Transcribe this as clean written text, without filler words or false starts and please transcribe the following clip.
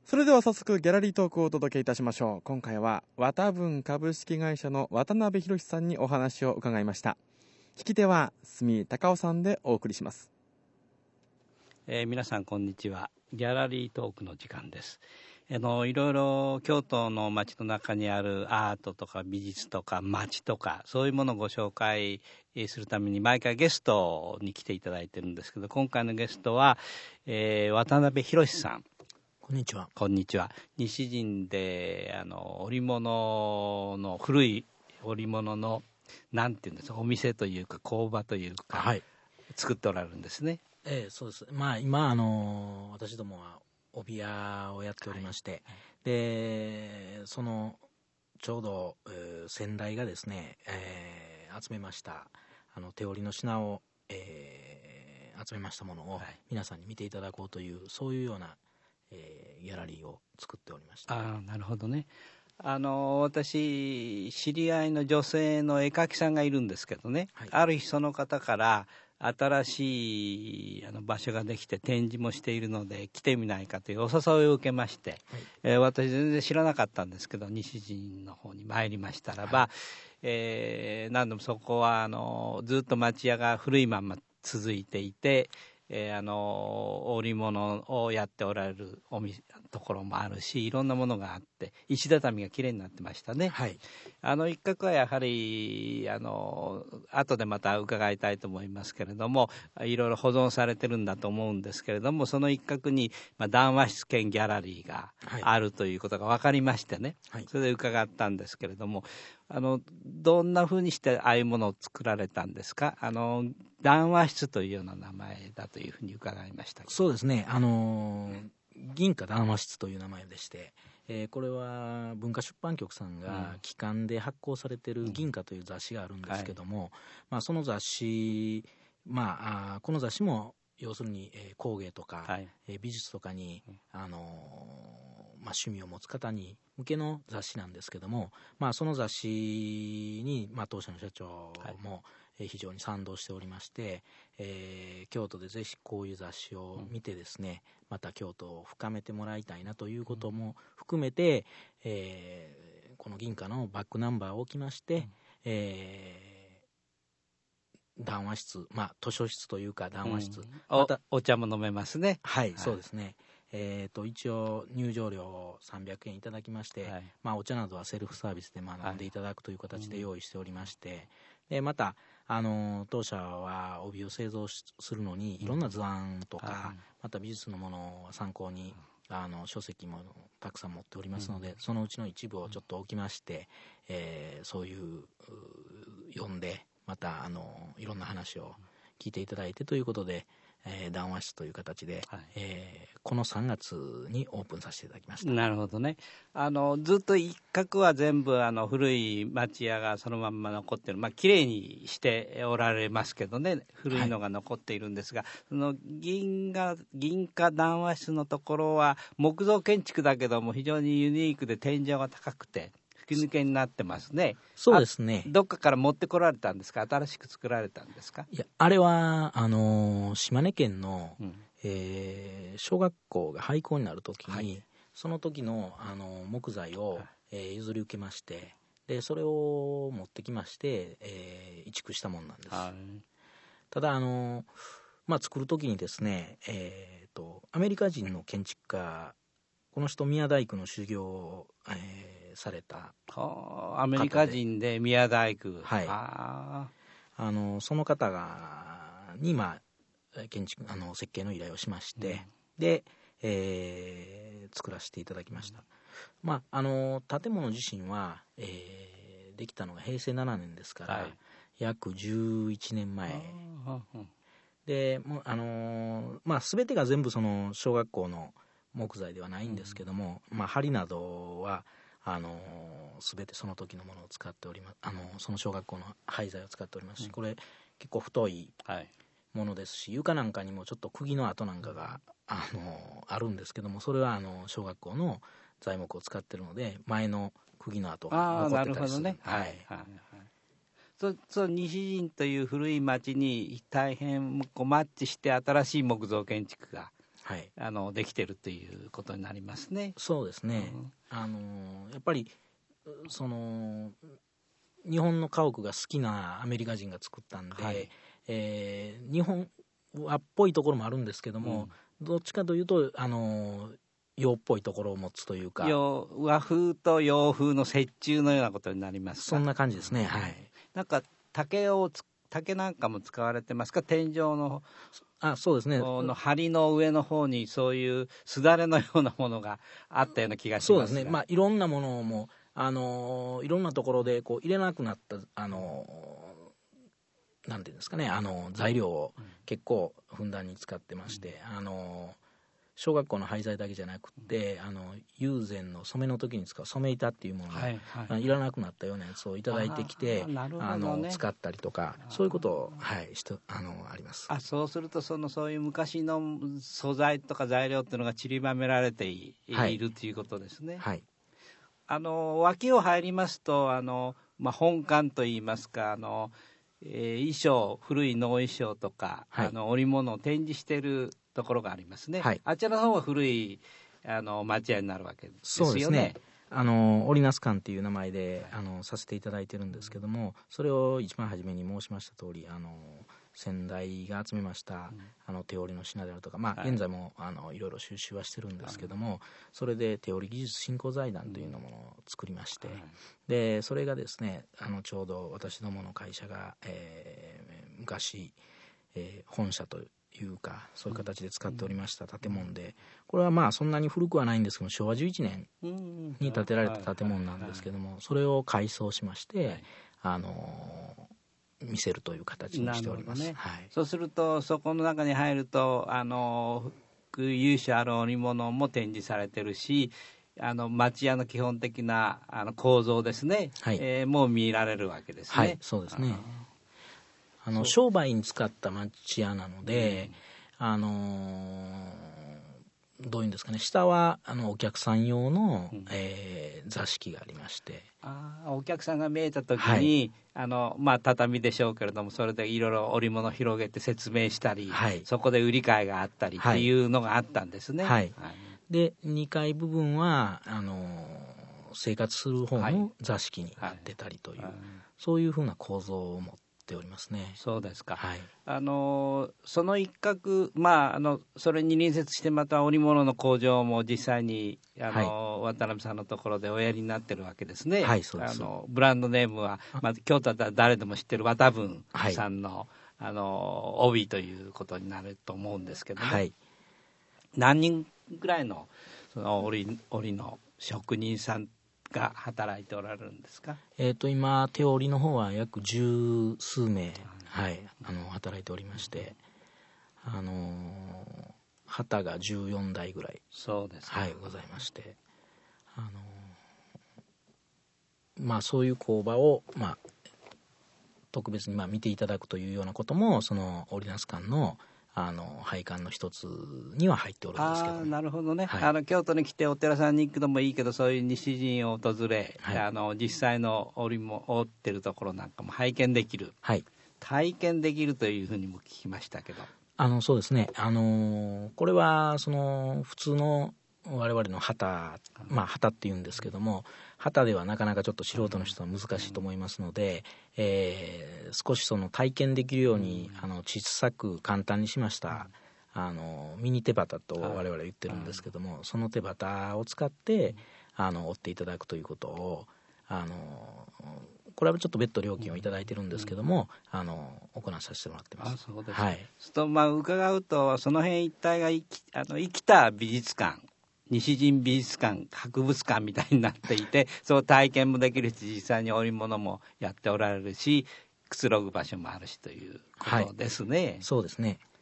それでは早速ギャラリートークをお届けいたしましょう。今回は綿文株式会社の渡辺博さんにお話を伺いました。聞き手は住高尾さんでお送りします。 皆さんこんにちは。ギャラリートークの時間です。いろいろ京都の街の中にあるアートとか美術とか街とかそういうものをご紹介するために毎回ゲストに来ていただいてるんですけど、今回のゲストは、渡辺博さん。 こんにちは。 こんにちは。西陣で織物の古い織物のなんていうんですか、お店というか工場というか、 はい、 作っておられるんですね。 そうです。今私どもは帯屋をやっておりまして、はい、でそのちょうど、先代がですね、集めました手織りの品を、集めましたものを皆さんに見ていただこうという、そういうような、ギャラリーを作っておりました。 なるほどね。私知り合いの女性の絵描きさんがいるんですけどね、はい、ある日その方から新しい場所ができて展示もしているので来てみないかというお誘いを受けまして、はい、私全然知らなかったんですけど西陣の方に参りましたらば、はい、何でもそこはずっと町屋が古いまま続いていて、織物をやっておられるところもあるし、いろんなものがあって石畳がきれいになってましたね、はい、一角はやはり後でまた伺いたいと思いますけれども、いろいろ保存されてるんだと思うんですけれども、その一角に、談話室兼ギャラリーがあるということが分かりましてね、はい、それで伺ったんですけれども、どんなふうにしてああいうものを作られたんですか？談話室というような名前だというふうに伺いました。 そうですね、銀貨談話室という名前でして、これは文化出版局さんが期間で発行されている銀貨という雑誌があるんですけども、はい、その雑誌、この雑誌も要するに、工芸とか、はい、美術とかに、趣味を持つ方に向けの雑誌なんですけども、その雑誌に、当社の社長も非常に賛同しておりまして、京都でぜひこういう雑誌を見てですね、また京都を深めてもらいたいなということも含めて、この銀貨のバックナンバーを置きまして、談話室、図書室というか談話室、またお茶も飲めますね。 はい、そうですね。一応入場料を300円いただきまして、はい、お茶などはセルフサービスで飲んでいただくという形で用意しておりまして、でまた当社は帯を製造するのにいろんな図案とか、また美術のものを参考に書籍もたくさん持っておりますので、そのうちの一部をちょっと置きまして、そういう読んでまたいろんな話を聞いていただいてということで、談話室という形で、はい、この3月にオープンさせていただきました。 なるほどね。ずっと一角は全部古い町屋がそのまんま残ってる、きれいにしておられますけどね、古いのが残っているんですが、はい、その銀貨談話室のところは木造建築だけども非常にユニークで天井が高くて吹き抜けになってますね。 そうですね。 どっかから持ってこられたんですか？新しく作られたんですか？ いや、あれは島根県の、小学校が廃校になるときに、はい、その時の木材を、譲り受けまして、でそれを持ってきまして、移築したものなんです。はい、ただ作る時にですね、アメリカ人の建築家、この人宮大工の修行を、されたアメリカ人で宮大工、 はい、その方に建築設計の依頼をしまして、で、作らせていただきました。建物自身は、できたのが平成7年ですから、はい、約11年前で、全てが全部その小学校の木材ではないんですけども、梁などは全てその時のものを使っております。その小学校の廃材を使っておりますし、これ結構太いものですし、床なんかにもちょっと釘の跡なんかがあるんですけども、それは小学校の材木を使ってるので前の釘の跡が残ってたりする。 なるほどね。そう西陣という古い町に大変マッチして新しい木造建築がはい、 できてるということになりますね。 そうですね、やっぱりその日本の家屋が好きなアメリカ人が作ったんで、はい、日本和っぽいところもあるんですけども、どっちかというと洋っぽいところを持つというか、 和風と洋風の折衷のようなことになりますか。 そんな感じですね。はい。 なんか竹なんかも使われてますか。天井のそうですね、 の梁の上の方にそういうすだれのようなものがあったような気がしますが。 そうですね、いろんなものもいろんなところでこう入れなくなったなんていうんですかね、材料を結構ふんだんに使ってまして、小学校の廃材だけじゃなくて友禅の染めの時に使う染め板っていうものが、いらなくなったようなやつをいただいてきて、使ったりとか、そういうことを、あります。 そうするとそういう昔の素材とか材料っていうのが散りばめられているということですね。 はい、 脇を入りますと本館といいますか衣装、古い能衣装とか、織物を展示しているところがありますね。はい、あちらの方は古い町屋になるわけですよね。そうですね。 織ナス館っていう名前でさせていただいてるんですけども、それを一番初めに申しました通り先代が集めました手織りの品であるとか、現在もいろいろ収集はしてるんですけども、それで手織り技術振興財団というのものを作りまして、でそれがですねちょうど私どもの会社が、昔、本社というかそういう形で使っておりました建物で、これはそんなに古くはないんですけど昭和11年に建てられた建物なんですけども、それを改装しまして、見せるという形にしております。ね、はい、 そうするとそこの中に入ると由緒ある織物も展示されてるし、町屋の基本的な構造ですね、はい、もう見られるわけですね。 はい、そうですね。商売に使った町屋なので、どういうんですかね、下はお客さん用の、座敷がありまして、 お客さんが見えた時に、畳でしょうけれども、それでいろいろ織物を広げて説明したり、そこで売り買いがあったりっていうのがあったんですね。 で2階部分は生活する方の座敷になってたりという、そういうふうな構造を持っておりますね。 そうですか。 はい、 その一角、それに隣接してまた織物の工場も実際に渡辺さんのところでおやりになってるわけですね。 はい、そうです。 ブランドネームは、京都だったら誰でも知ってる渡文さんの、帯ということになると思うんですけどね。はい、何人ぐらいのその織の職人さんが働いておられるんですか。 今手織りの方は約十数名、働いておりまして、旗が14台ぐらい、 そうです、 ございまして、そういう工場を、特別に見ていただくというようなこともその織ナス館の配管の一つには入っておるんですけど、 なるほどね。京都に来てお寺さんに行くのもいいけど、そういう西陣を訪れ、実際の織も織ってるところなんかも拝見できる、体験できるというふうにも聞きましたけど。 そうですね。これはその普通の我々の旗、旗っていうんですけども、旗ではなかなかちょっと素人の人は難しいと思いますので、少しその体験できるように小さく簡単にしましたミニ手旗と我々は言ってるんですけども、その手旗を使って折っていただくということをこれはちょっと別途料金をいただいてるんですけども行わさせてもらってます。 そうですね。伺うとその辺一帯が生きた美術館、西陣美術館、博物館みたいになっていて、そう体験もできるし、実際に織物もやっておられるし、くつろぐ場所もあるしということですね。 そうですね。